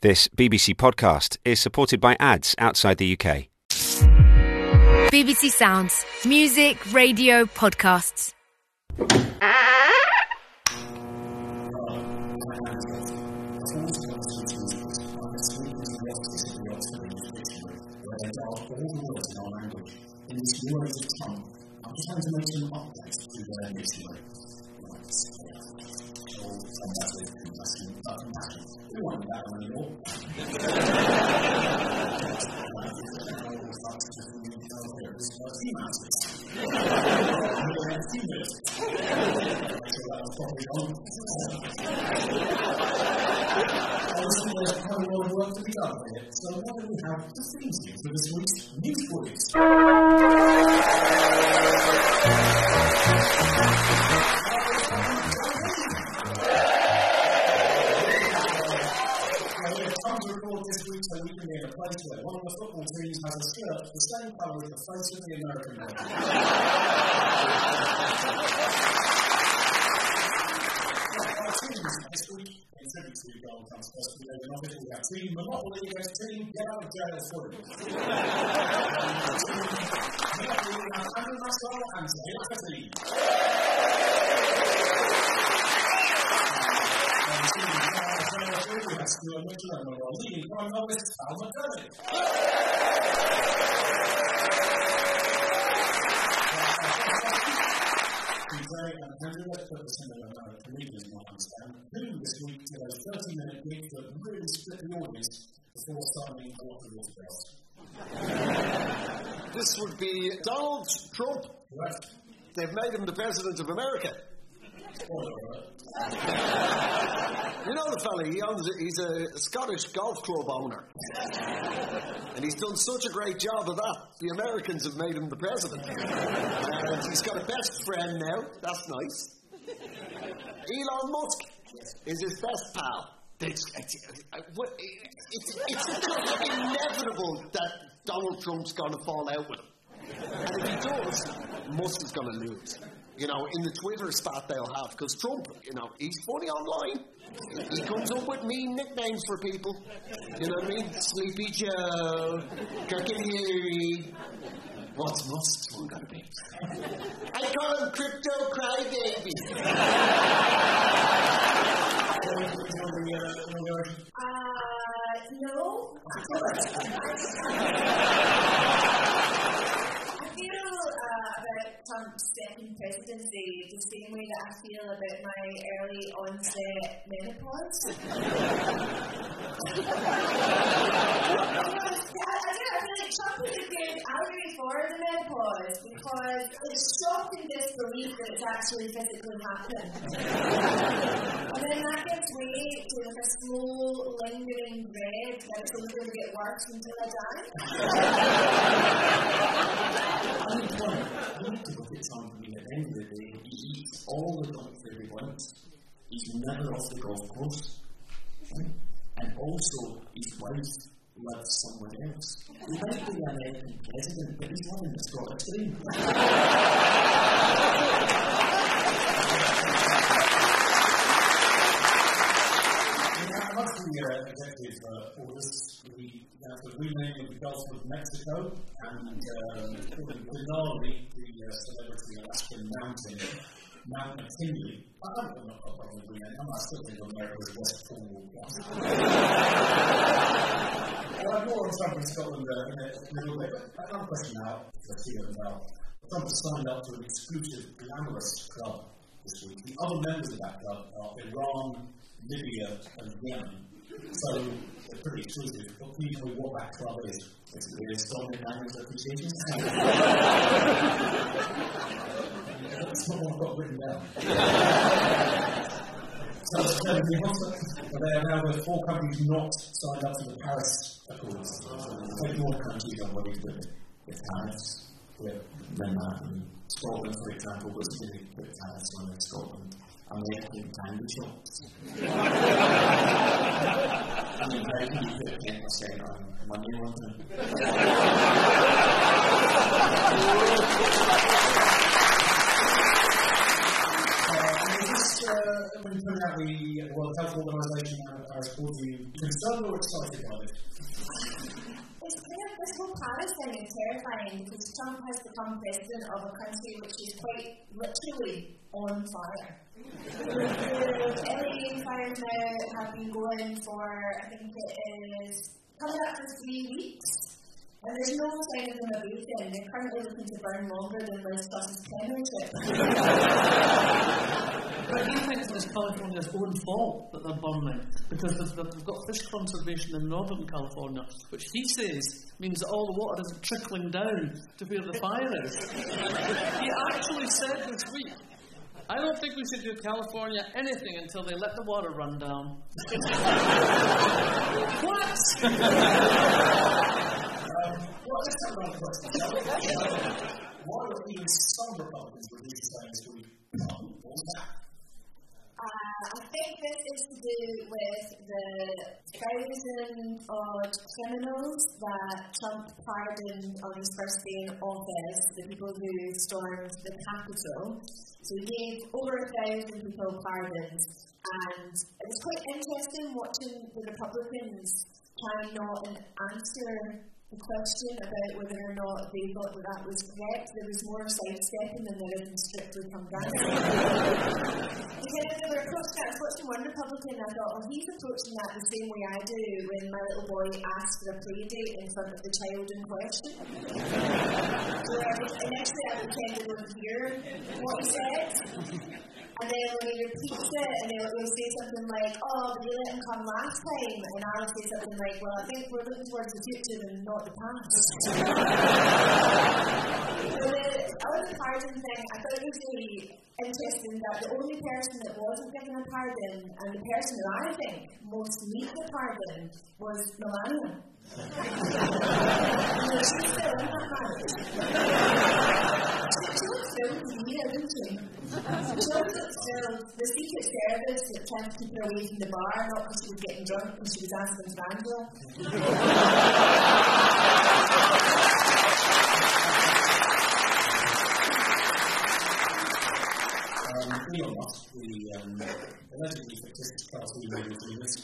This BBC podcast is supported by ads outside the UK. BBC Sounds. Music, radio, podcasts. In this new age of tongue, I'm just trying to make some updates to their dictionary. We won't do that one anymore. There's quite a lot of work to be done here, so why don't we have the theme tune for this week's News Bullies? Time to record this week so we can be in a place where one of the football teams has a skirt the same colour as the face of the American one. This week, in tribute to Donald Trump's first day in office, we have Team Monopoly against Team Get Out of Jail Free. We have Andrew Maxwell and Zane Lafferty. We have Stuart Mitchell and our leading crime novelist, Al McDermott. Today, and Andrew, let's put this in a comedian might understand. Who this week did a 30-minute gig that really split the audience before signing a lot of autographs? This would be Donald Trump. Correct. They've made him the President of America. You know the fella, he's a Scottish golf club owner. And he's done such a great job of that, the Americans have made him the President. And he's got a best friend now, that's nice. Elon Musk is his best pal. It's inevitable that Donald Trump's going to fall out with him. And if he does, Musk is going to lose. You know, in the Twitter spat they'll have, because Trump, you know, he's funny online. He comes up with mean nicknames for people. You know what I mean? Sleepy Joe, Kirky. What's Musk's one going to be? I call him Crypto Crybaby. No. About Trump's second presidency the same way that I feel about my early onset menopause. I feel like Trump is a good allegory for the menopause because it's shock and disbelief that it's actually physically happened. And then that gives way to like a slow, lingering dread that it's only going to get worse until I die. You need to look at something at the end of the day. He eats all the junk food he wants. He's never off the golf course. And also, his wife loves someone else. He might be an American president, but he's one in the Scottish team. Amongst the executive orders, we have the renaming of the Gulf of Mexico and Denali, the celebrity Alaskan mountain, Mount McKinley. I don't know what I'm renaming. I still think of America as West Cornwall. More on Trump in Scotland in a little bit. Another question now for Theo and Val. Trump has signed up to an exclusive glamorous club this week. The other members of that club are Iran, Libya and Yemen. So they're pretty exclusive, but we know what that club is. It's the biggest Dominic Language Appreciation Society. That's not what I've got written down. So there are now the 4 countries not signed up to the Paris Accords. 24 countries are what he's with it. With Paris, with Manhattan, Scotland, for example, was really with Paris when in Scotland. And they came candy shops. I mean, how can you put a pen saying on money one time? when you put out the World Health Organization and the Paris Accord, are you concerned or excited by this? This whole Paris thing is terrifying because Trump has become president of a country which is quite literally on fire. The Chilean fires now have been going for, I think it is, coming up for 3 weeks. And there's no sign of them abating. They're currently looking to burn longer than Liz Truss's premiership. But I think it's California's own fault that they're burning, because they've got fish conservation in Northern California, which he says means that all the water isn't trickling down to where the fire is. He actually said this week, I don't think we should do California anything until they let the water run down. What? Well, let's talk about the question. Why were even some Republicans released saying this week? What was that? I think this is to do with the 1,000-odd criminals that Trump pardoned on his first day in office, the people who stormed the Capitol. So he gave over 1,000 people pardons, and it was quite interesting watching the Republicans try not and answer the question about whether or not they thought that was correct. There was more sidestepping than there is in strictly come down. Because they were approaching that, I was watching one Republican and I thought, oh, he's approaching that the same way I do when my little boy asks for a play date in front of the child in question. So initially I pretended to hear what he said. And then when he repeats it, and he'll say something like, oh, but you let him come last time, and I'll say something like, well, I think we're looking towards the future and not the past. The pardon thing, I thought it was really interesting that the only person that wasn't given a pardon, and the person that I think most needed the pardon, was Melania. She's still in that marriage. She looks filmed in here, didn't she? The Secret Service that tried to keep her away from the bar, not because she was getting drunk, because she was asking for Angela. Elon Musk, the allegedly fictitious cartoon movie genius,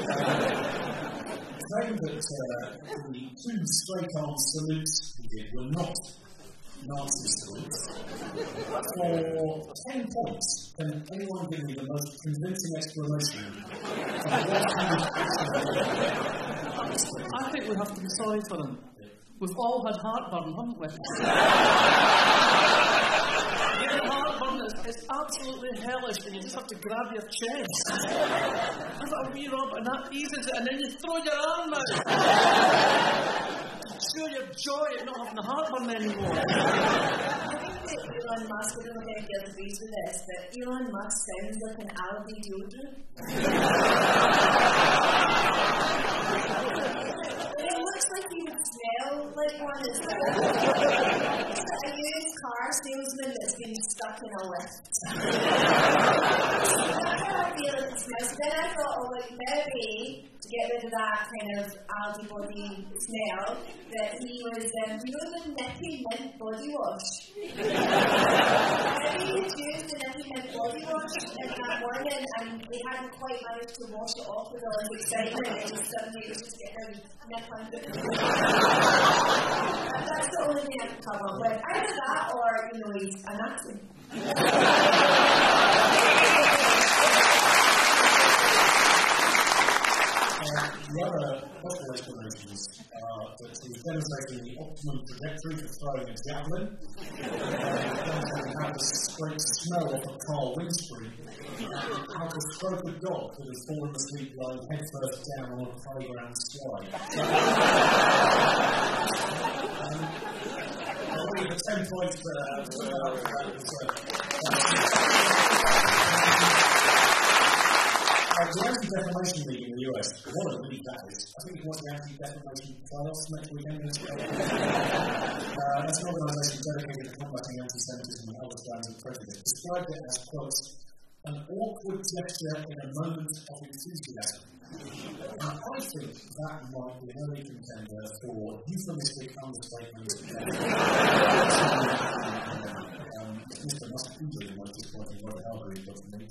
claimed that the 2 straight-arm salutes he did were not Nazi salutes. For 10 points, can anyone give me the most convincing explanation of what he was actually doing? I think we have to be sorry for them. We've all had heartburn, haven't we? Heartburn is absolutely hellish when you just have to grab your chest. Have a wee rub and that eases it, and then you throw your arm out. Show your joy at not having the heartburn anymore. I think that Elon Musk, I don't know if anybody agrees with this, but Elon Musk sounds like an Aldi deodorant. It looks like he would smell like one as well. A used car salesman that's been stuck in a lift. That's how I feel it smells. Then I thought, oh, like maybe to get rid of that kind of Aldi body smell, that he was, you know, the Nippy Mint body wash. Maybe he used the Nippy Mint body wash in that morning, and they hadn't quite managed to wash it off with all his excitement, and just suddenly it was just getting a nip under it. That's the only thing I can come up with. Either that or, you know, he's a Nazi. The other possible explanations are that he's demonstrating the optimum trajectory for throwing a javelin, demonstrating how to scrape snow off a car windscreen, how to stroke a dog that has fallen asleep lying headfirst down on a playground slide. I'll give it 10 points for the Anti-Defamation League in the US, what a league that is. I think it was the Anti-Defamation Playoffs next weekend. That's an organisation dedicated to combating anti-Semitism and other strands of prejudice. Described it as, quote, an awkward gesture in a moment of enthusiasm. And I think that might be an early contender for euphemistic understatement. Mr. Must be doing most disappointing what the algorithm got for me.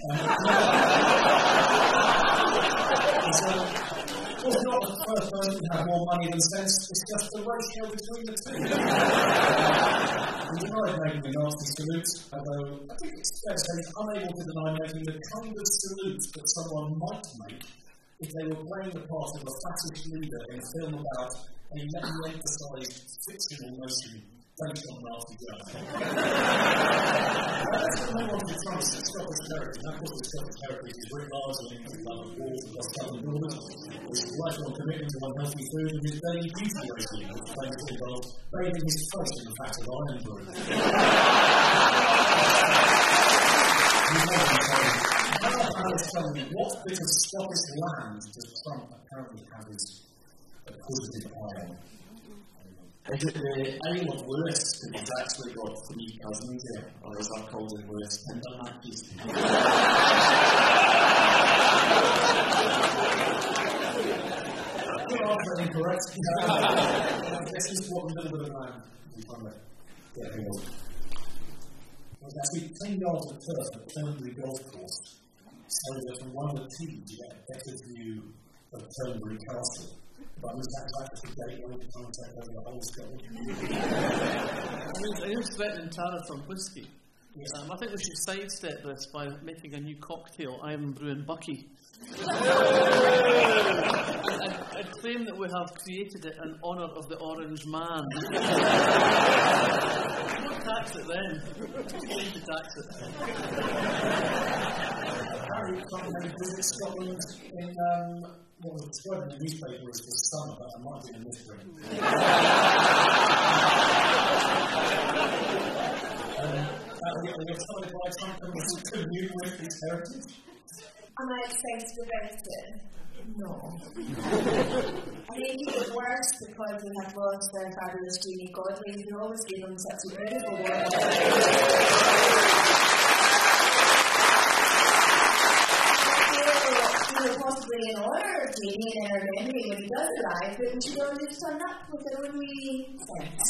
It's not the first person to have more money than sense, it's just the ratio between the two. And denied making a nasty salute, although I think it's fair to say he's unable to deny making the kind of salute that someone might make if they were playing the part of a fascist leader in a film about a emphasised fictional notion based on Nazi Germany. That's what I wanted to try and Scottish character. And of course, the Scottish character is Rick Lars and his love of wars across southern borders, his lifelong commitment to unhealthy food, and his daily beauty regime, which famously involves bathing his face in the fat of iron brew. Tell me, what bit of Scottish land does Trump apparently have his acquisitive eye on? Is it the Isle of Lewis that he's actually got 3 cousins there, or is that called the Lewis Tinder matches? You're incorrect. This is what a little bit of land we find it. There's actually 10 yards of turf at Turnberry Golf Course, so that from one of the tees you get a better view of Turnberry Castle. But was that actually the gateway to contact over the whole Scotland? I was threatening tariffs on whiskey. Yes. I think we should sidestep this by making a new cocktail, Iron Brew and Bucky. I claim that we have created it in honour of the Orange Man. Don't tax it then. Claim to tax it. Harry Trump visit Scotland in what was described in the newspaper as the summer, but I might be in this spring. Are you excited by Trump and the commune with his heritage? Am I excited about it? No. I think it's worse because we have lost their fabulous Jamie Godley, who always gave them such a beautiful world. Possibly in honour of Jamie and our memory when he does arrive, but we should all just turn up with our only sense.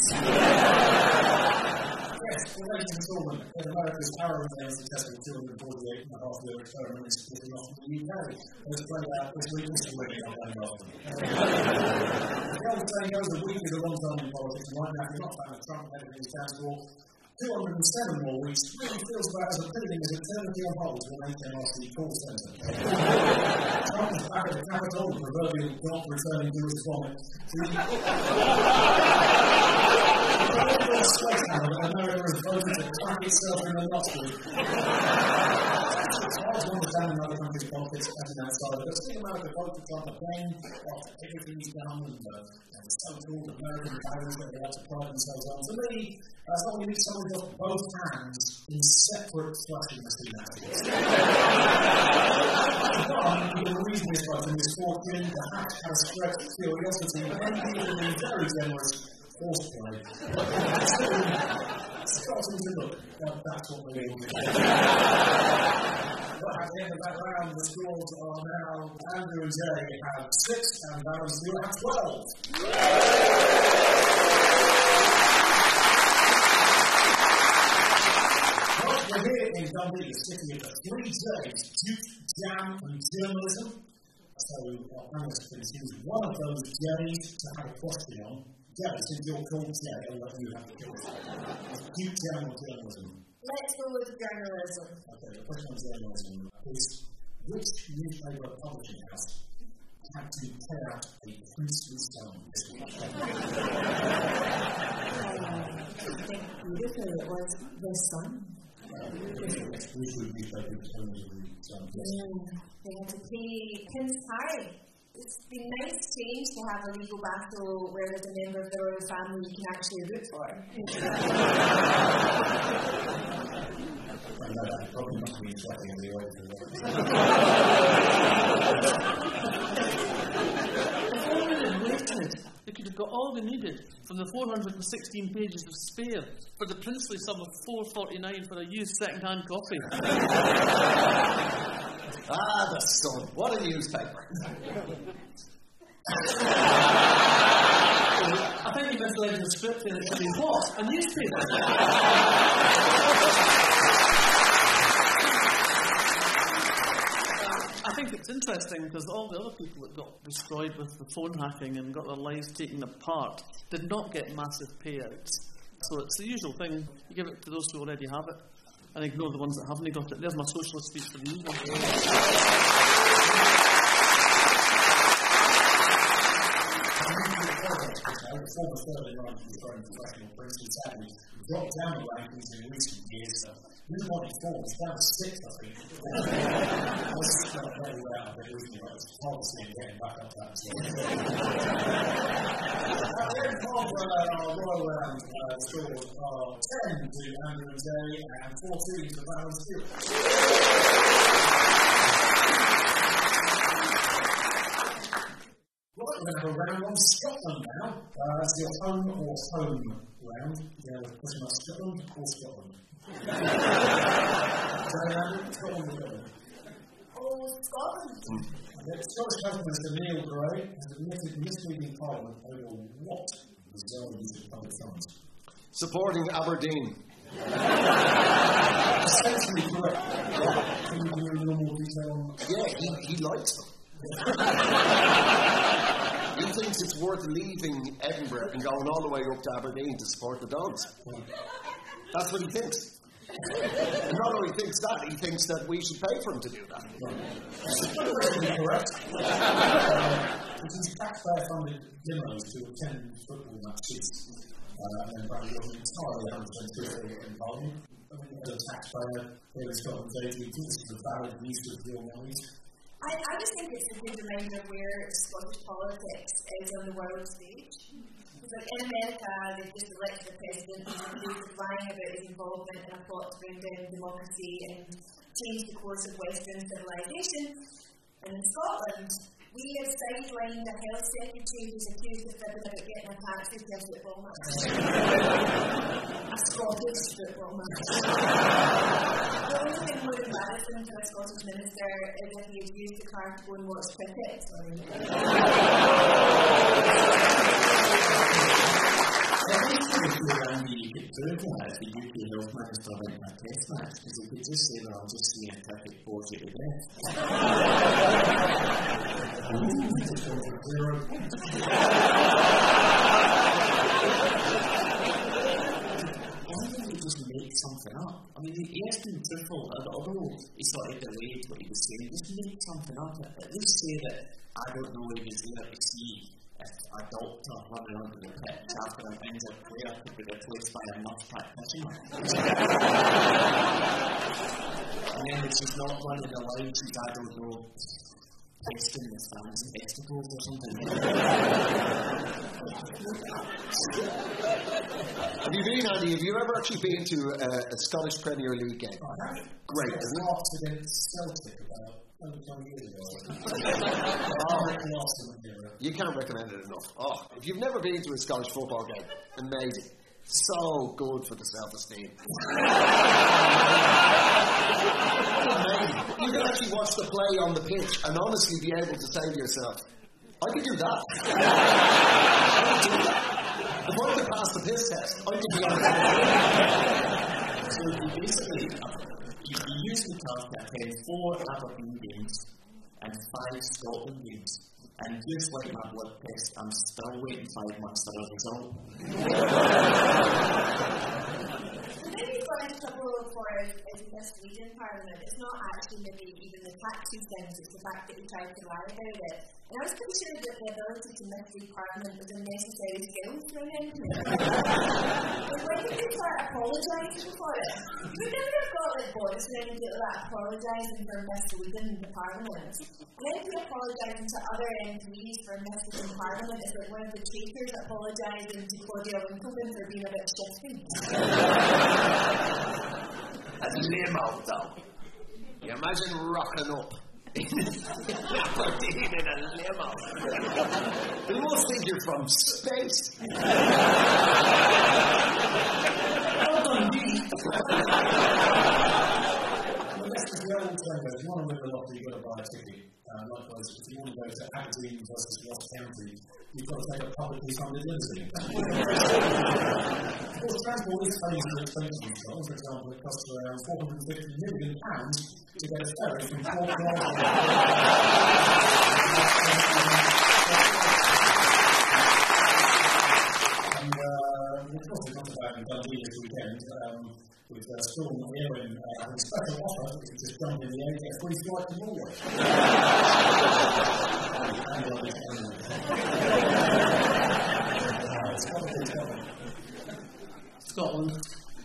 Yes, well, ladies and gentlemen, in America's harrowing and successful 248.5-year experiment is splitting off from the UK. Let's play out this week is really not going off. The old saying goes, a week is a long time in politics, and right now, if you're not found Trump and everything stands for 207 more weeks, really feels about as appealing as eternity on hold to an HMRC call centre. Trump is back at the Capitol, the proverbial clock returning to its vomit. America has voted to crack itself in the nostrils. It's hard to understand another country's politics as an outsider, but seeing America vote for Trump again after everything he's done and the so-called American values that they have to pride themselves on, to me, that's not really someone who's got both hands in separate flushing machine actions. The reason is both the misfortune, the hack has spread curiosity, and even the very generous horseplay. Scotland's a look, that's what we all do. But at the end of that round, the scores are now Andrew and Jay have 6 and Valens you have 12. Well, we're here in Dundee, the city of the 3 J's, Duke, Jam and Journalism. So our panelists can choose one of those J's to have a question on. Jay, since you're called Jay, I'll let you have the choice. Duke, Jam or Journalism? Let's go with journalism. Okay, the question on journalism is which newspaper publishing house had to pay out a princely sum this week? I think beautifully it was The Sun. Which newspaper only the Sun? They had to pay Prince Harry. It's been nice change to have a legal battle where there's a member of the royal family you can actually root for. Probably not be sweating in the oil. If only they'd waited, they could have you've got all they needed from the 416 pages of Spare for the princely sum of $4.49 for a used second-hand copy. The Sun. What a newspaper. I think you misread the script there. It should be what? A newspaper? I think it's interesting because all the other people that got destroyed with the phone hacking and got their lives taken apart did not get massive payouts. So it's the usual thing. You give it to those who already have it and ignore the ones that haven't got it. There's my socialist speech for the evening. Former third line for professional Princeton sadly dropped down the rankings in recent years. New body forms down to 6, I think. This is not very well, but it's hard to see him getting back up that then our Royal Round scored 10 to Andrew and Jay and 14 to Valence Stewart. Right, we're going to have a round on Scotland now. That's your home or home round. Yeah, the question about Scotland or Scotland. Scotland or Scotland? Oh, Scotland. The Scottish Health Minister Neil Gray has admitted misleading Parliament over what bizarre use of public funds. Supporting Aberdeen. Essentially correct. Can you give me a little more detail on that? Yeah, he likes them. He thinks it's worth leaving Edinburgh and going all the way up to Aberdeen to support the Dons. That's what he thinks. And not only thinks that, he thinks that we should pay for him to do that. Correct. It is taxpayer-funded demos to attend football matches. And then probably wasn't entirely unrepresentative in Parliament. I mean, as a taxpayer here in Scotland, do you think this is a valid use of your money? I just think it's a good reminder where Scottish politics is on the world stage. It's like in America, they've just elected a president who's lying about his involvement in a plot to bring down democracy and change the course of Western civilization. And in Scotland, we have sidelined a health secretary who's accused of fibbing about getting a taxi to a football match. A Scottish football match. The only thing more embarrassing for a Scottish minister is if he had used the car to go and watch cricket. You could prove that if the UK Health Minister went to a test match, because he could just say, well, I'll just see a ticket bore you to death. I think he just make something up. I mean, he has been truthful, although he sort of delayed what he was saying, just make something up. At least say that, I don't know, he was there to see a doctor running onto the pitch after an injured player could be replaced by a nurse practitioner. And then if she's not running the line, she's, I don't know, testing the fans' testicles or something. Have you been, Andy? Have you ever actually been to a Scottish Premier League game? I have. Great, isn't it? Lost against Celtic about 20 years ago. You can't recommend it enough. Oh, if you've never been to a Scottish football game, amazing. So good for the self-esteem. You can actually watch the play on the pitch and honestly be able to say to yourself, I could do that. I could do that. If I could pass the piss test, I could be on the pitch. So he basically, he used the card to attend 4 Aberdeen games and 5 Scotland games. And just like my blood test, I'm still waiting 5 months for a result. Maybe got into trouble for his misleading Parliament. It's not actually maybe even the taxes things, it's the fact that he tried to lie about it. And I was pretty sure that the ability to mislead Parliament was a necessary skill for an MP. But when did they start apologising for it? We never have got like Boris around that apologising for misleading the Parliament. And then we apologising to other MPs for misleading Parliament is like one of the traitors apologising to Claudia Winkleman for being a bit shifty. A limo, though. You imagine rocking up in Aberdeen in a limo. It must think you're from space. The old saying is, you want to win the lottery, you've got to buy a ticket. Likewise, if you want to go to Aberdeen versus Ross County, you've got to take a publicly funded limousine. Of course, transport is crazy and expensive in Scotland. For example, it costs around £450 million to get a ferry from Port Glasgow. And of course, we're not about in Dundee this weekend. With Storm Erin having a special offer, if you just jump in the air, get a free flight to Norway. Scotland.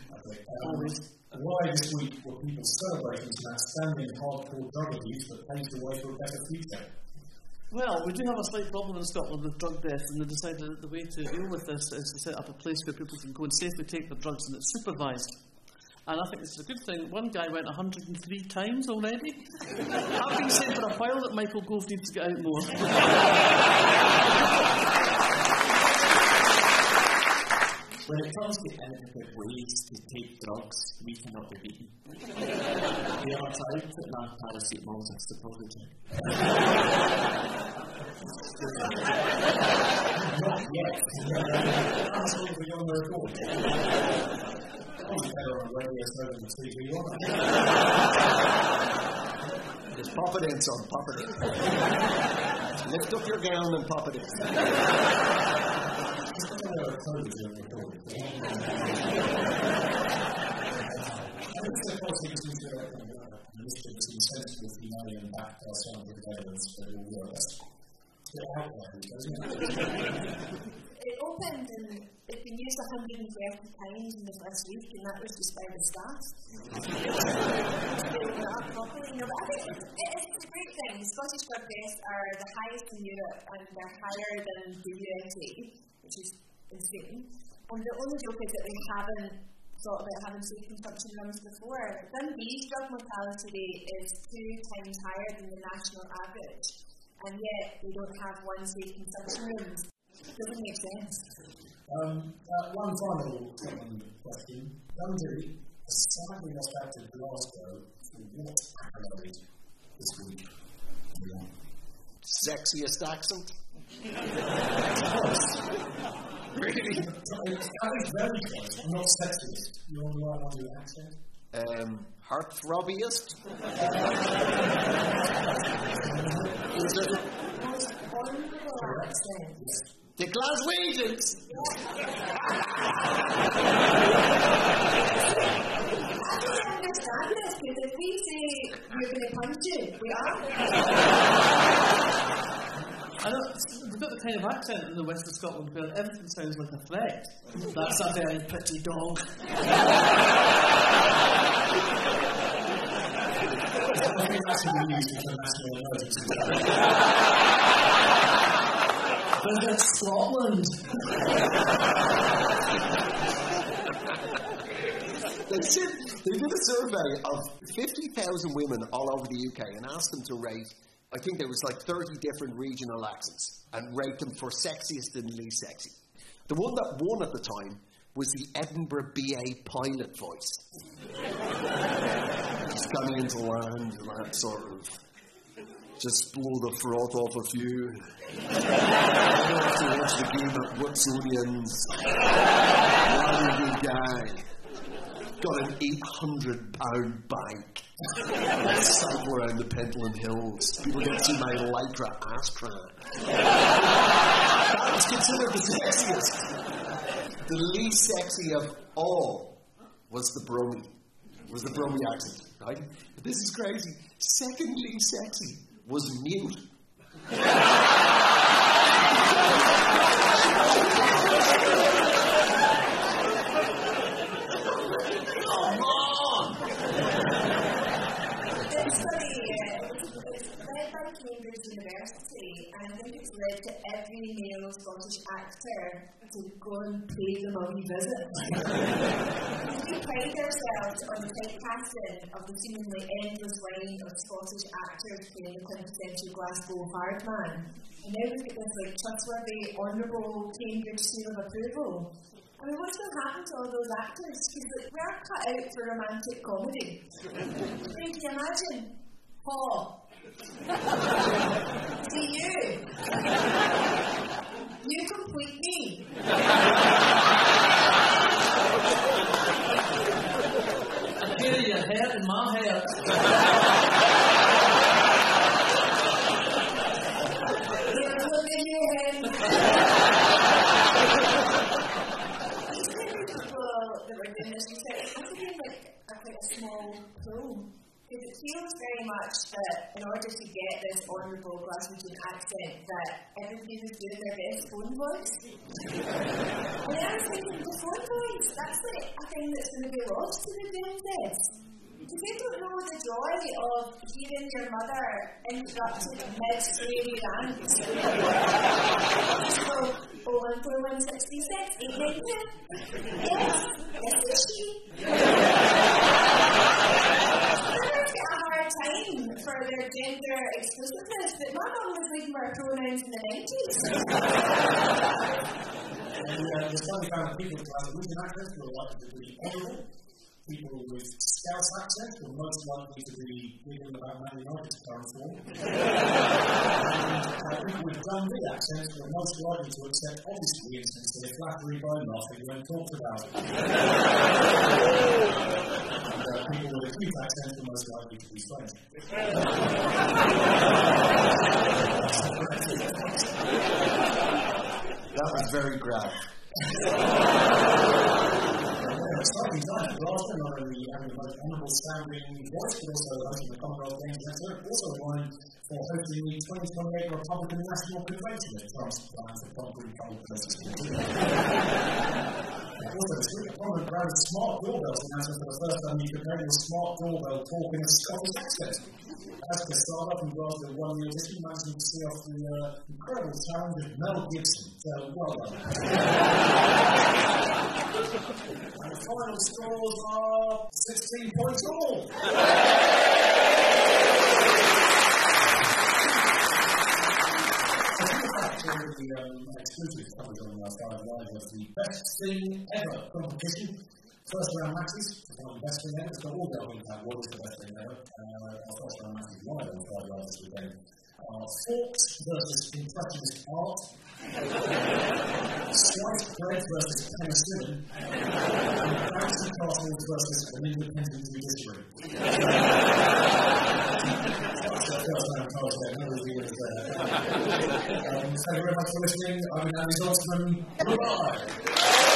Why this week were people celebrating some outstanding hardcore drug abuse that paves the way for a better future? Well, we do have a slight problem in Scotland with drug deaths, and they decided that the way to deal with this is to set up a place where people can go and safely take their drugs, and it's supervised. And I think this is a good thing. One guy went 103 times already. I've been saying for a while that Michael Gove needs to get out more. When it comes to innovative ways to take drugs, we cannot be beaten. We are tried putting our paracetamols as the protege. Not yet. That's what we're on the record. Better on the radio so than the TV, Just pop it in, son, pop it in. Lift up your gown and pop it in. It opened and it's been used 130 times in the first week, and that was just by the staff. No, but I think it's a great thing. The Scottish drug tests are the highest in Europe, and they're higher than the USA, which is insane. And the only joke is that they haven't thought about having safe consumption runs before. Dundee's drug mortality rate is 2 times higher than the national average, and yet they don't have one safe consumption room. It doesn't make sense. One final question. Dundee has sadly lost out to Glasgow for what accolade this week? Sexiest accent? Really? It's very close. I'm not sexist. You want to know what your accent? Heartthrobbiest? Is it? Most wonderful accent. The Glaswegians! I don't understand this, because if we say we're going to punch you, we are. I know, we've got the kind of accent in the west of Scotland where everything sounds like a threat. That's a very pretty dog. I think that's what we use for national emergency. Visit Scotland. They did a survey of 50,000 women all over the UK and asked them to rate, I think there was like 30 different regional accents, and rate them for sexiest and least sexy. The one that won at the time was the Edinburgh BA pilot voice. Just coming into land and that sort of, just blow the froth off a few. I don't have to watch the game at Watsonians. What a good guy. Got an £800 bike. Cycle around the Pentland Hills. People get to see my lycra ass crack. That was considered the sexiest. The least sexy of all was the Brummy. Was the Brummy accent, right? But this is crazy. Second least sexy was mute. It's led by Cambridge University, and I think it's led to every male Scottish actor to go and pay them a wee visit. We pride ourselves on the typecasting of the seemingly endless line of Scottish actors playing the quintessential Glasgow hard man. And now we've got this trustworthy, honourable Cambridge seal of approval. I mean, what's going to happen to all those actors? Because we're cut out for romantic comedy. I mean, can you imagine? Paul. See you. You complete me. I hear your head in my head. You're looking your head. These people that were doing this, you said it must have been quite a small pool. Because it feels very much that in order to get this honourable Glaswegian accent, that everybody was doing their best phone voice. And I was thinking, the phone voice, that's a thing that's going to be lost to the BNZ. Because they don't know the joy of hearing your mother interrupted mid-sweary rant. Just go, 014163892. Yes, is she? Time for their gender exclusiveness, but my mum was leaving her pronouns in the 90s. And there's only kind of people who have Glaswegian accents who are likely to be honourable. People with Scouse accents who are most likely to be thinking about Man United's current form. And people with Dundee accents who are most likely to accept obviously insincere flattery by laughing when talked about it. People with acute accents are most likely to be strange. That was very grave. Exciting time. Glasgow not only having the most honourable sounding voice, but also hosting the Commonwealth Games next year. Also aligned for hosting the 2028 Republican National Convention at Trump's plan for concrete cold versus Also, this week, a prominent brand of smart doorbells announced for the first time you could make a smart doorbell talk in a Scottish accent. As the startup in Glasgow won the audition, managing to see off the incredible challenge of Mel Gibson. So, well done. And the final scores are 16 points all. The exclusive coverage on our 5 Live of the Best Thing Ever competition. First round matches, the best thing ever. So all going into that, what is the best thing ever? Our first round matches live on 5 Live this weekend. Forks versus impressionist art. Sliced bread versus penicillin. And bouncy castles versus an independent judiciary. Thank you very much for listening. I've been Andy Zoltzman. Goodbye.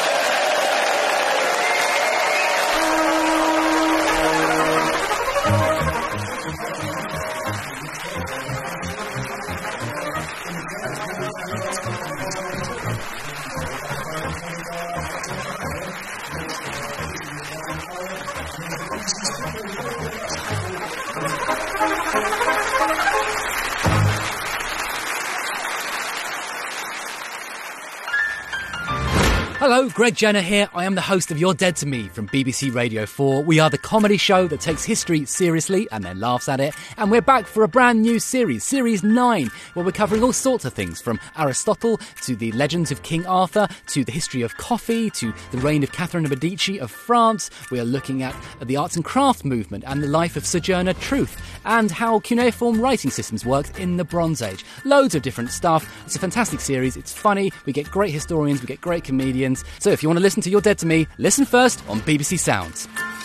Hello, Greg Jenner here. I am the host of You're Dead to Me from BBC Radio 4. We are the comedy show that takes history seriously and then laughs at it. And we're back for a brand new series, Series 9, where we're covering all sorts of things from Aristotle to the legends of King Arthur to the history of coffee to the reign of Catherine of Medici of France. We are looking at the arts and craft movement and the life of Sojourner Truth and how cuneiform writing systems worked in the Bronze Age. Loads of different stuff. It's a fantastic series. It's funny. We get great historians. We get great comedians. So if you want to listen to You're Dead to Me, listen first on BBC Sounds.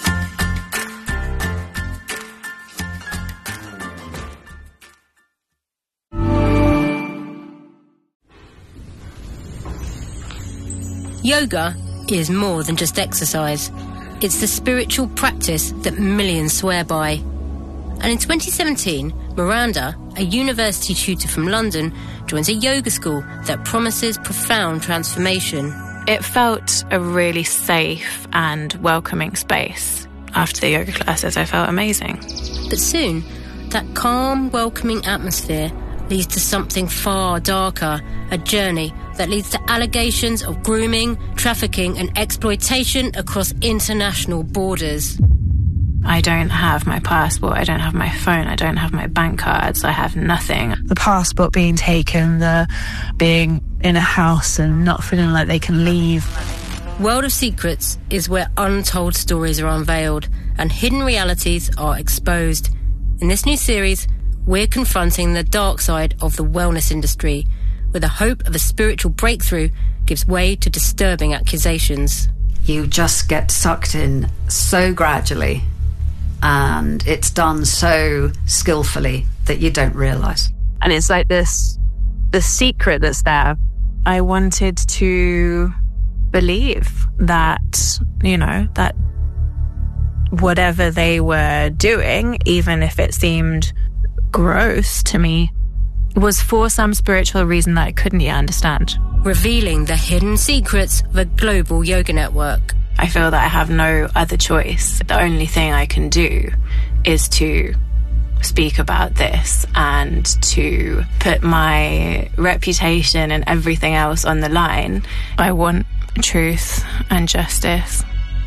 Yoga is more than just exercise. It's the spiritual practice that millions swear by. And in 2017, Miranda, a university tutor from London, joins a yoga school that promises profound transformation. It felt a really safe and welcoming space. After the yoga classes, I felt amazing. But soon, that calm, welcoming atmosphere leads to something far darker, a journey that leads to allegations of grooming, trafficking and exploitation across international borders. I don't have my passport, I don't have my phone, I don't have my bank cards, I have nothing. The passport being taken, the being in a house and not feeling like they can leave. World of Secrets is where untold stories are unveiled and hidden realities are exposed. In this new series, we're confronting the dark side of the wellness industry, where the hope of a spiritual breakthrough gives way to disturbing accusations. You just get sucked in so gradually, and it's done so skillfully that you don't realise. And it's like the secret that's there. I wanted to believe that, that whatever they were doing, even if it seemed gross to me, was for some spiritual reason that I couldn't yet understand. Revealing the hidden secrets of a global yoga network. I feel that I have no other choice. The only thing I can do is to speak about this and to put my reputation and everything else on the line. I want truth and justice,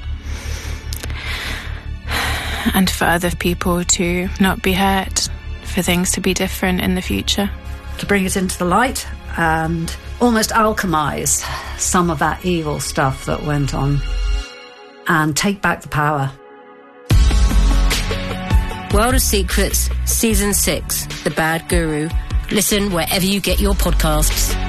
and for other people to not be hurt, for things to be different in the future. To bring it into the light and almost alchemize some of that evil stuff that went on and take back the power. World of Secrets, Season 6, The Bad Guru. Listen wherever you get your podcasts.